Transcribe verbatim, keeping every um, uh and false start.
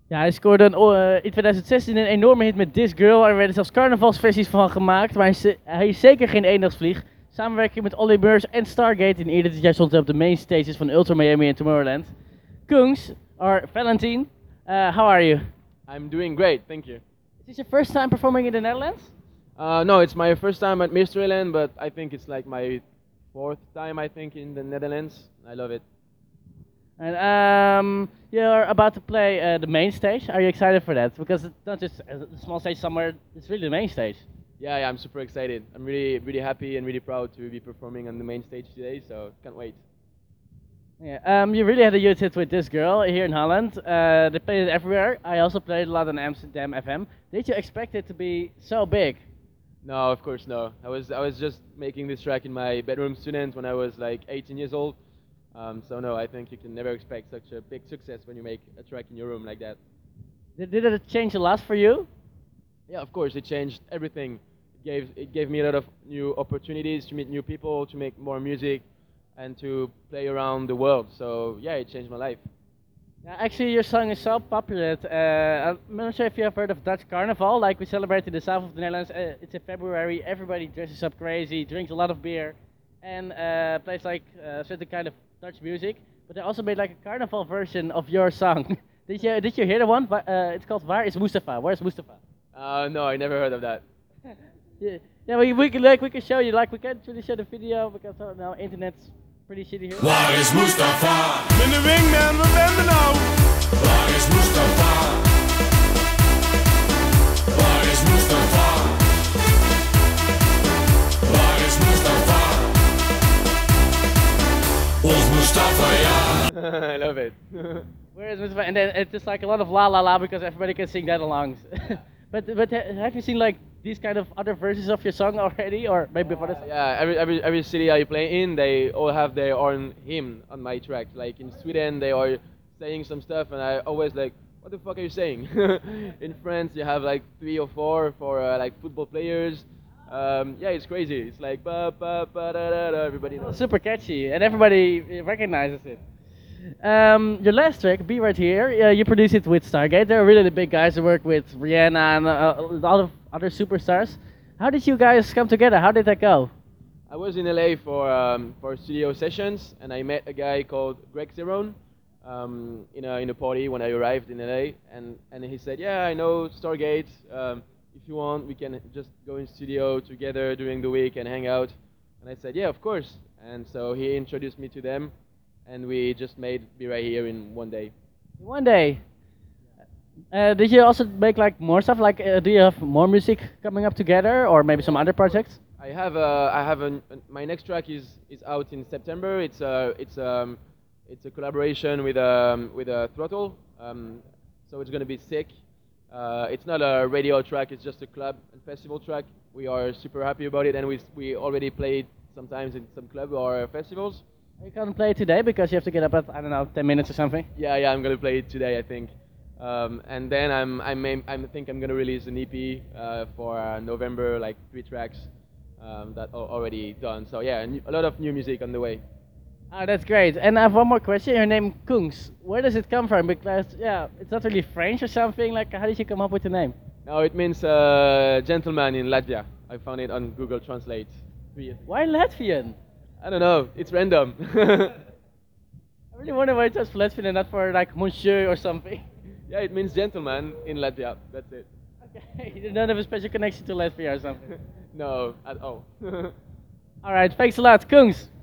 Ja, hij scoorde een, uh, in twintig zestien een enorme hit met This Girl. Er werden zelfs carnavalsversies van gemaakt. Maar hij is, hij is zeker geen eendagsvlieg. Samenwerking met Olly Murs en Stargate. En eerder dit jaar stond hij op de main stages van Ultra Miami en Tomorrowland. Kungs, or Valentine, uh, how are you? I'm doing great, thank you. Is this your first time performing in the Netherlands? Uh, no, it's my first time at Mysteryland, but I think it's like my fourth time, I think, in the Netherlands. I love it. And um, you're about to play uh, the main stage. Are you excited for that? Because it's not just a small stage somewhere, it's really the main stage. Yeah, yeah, I'm super excited. I'm really, really happy and really proud to be performing on the main stage today, so can't wait. Yeah, um, you really had a huge hit with This Girl here in Holland. Uh, they played it everywhere. I also played a lot on Amsterdam F M. Did you expect it to be so big? No, of course no. I was, I was just making this track in my bedroom student when I was like eighteen years old. Um, so no, I think you can never expect such a big success when you make a track in your room like that. Did, did it change a lot for you? Yeah, of course, it changed everything. It gave, it gave me a lot of new opportunities to meet new people, to make more music, and to play around the world. So yeah, it changed my life. Yeah, actually, your song is so popular. That, uh, I'm not sure if you have heard of Dutch Carnival. Like we celebrate in the south of the Netherlands. Uh, it's in February. Everybody dresses up crazy, drinks a lot of beer, and uh, plays like uh, certain kind of Dutch music. But they also made like a carnival version of your song. did you Did you hear the one? Uh, it's called Waar is Mustafa? Where's Mustafa? Uh, no, I never heard of that. yeah, yeah. We, we can like we can show you. Like we can't really show the video because uh, now internet's pretty shitty here. Waar is Mustafa? Ben de wingman, we benden nou. Waar is Mustafa? Waar is Mustafa? Waar is Mustafa? Ons Mustafa, ja. I love it. Where is Mustafa? And then it's just like a lot of la la la because everybody can sing that along. but but ha have you seen like these kind of other versions of your song already, or maybe for this? Yeah, every every every city I play in, they all have their own hymn on my track. Like in Sweden, they are saying some stuff, and I always like, what the fuck are you saying? In France, you have like three or four for uh, like football players. Um, yeah, it's crazy. It's like ba ba ba da da da. Everybody knows. Super catchy, and everybody recognizes it. Um, your last track, Be Right Here, uh, you produced it with Stargate. They're really the big guys who work with Rihanna and uh, a lot of other superstars. How did you guys come together? How did that go? I was in L A for um, for studio sessions, and I met a guy called Greg Zerone um, in a in a party when I arrived in L A, and and he said, yeah, I know Stargate. Um, if you want, we can just go in studio together during the week and hang out. And I said, yeah, of course. And so he introduced me to them, and we just made Be Right Here in one day. One day. Uh, did you also make like more stuff? Like, uh, do you have more music coming up together, or maybe some other projects? I have a, I have a, my next track is is out in September. It's a it's um it's a collaboration with um with a Throttle. Um, so it's gonna be sick. Uh, it's not a radio track. It's just a club and festival track. We are super happy about it, and we we already played sometimes in some club or festivals. You can't play it today because you have to get up at, I don't know, ten minutes or something. Yeah, yeah, I'm gonna play it today, I think. Um, and then I'm, I'm, I think I'm gonna release an E P uh, for uh, November, like three tracks um, that are already done. So yeah, a lot of new music on the way. Oh, that's great. And I have one more question. Your name Kungs. Where does it come from? Because yeah, it's not really French or something. Like, how did you come up with the name? No, it means uh, gentleman in Latvia. I found it on Google Translate. Why Latvian? I don't know. It's random. I really wonder why it says Latvian and not for like Monsieur or something. Yeah, it means gentleman in Latvia. That's it. Okay, you don't have a special connection to Latvia or something? No, at all. All right, thanks a lot, Kungs.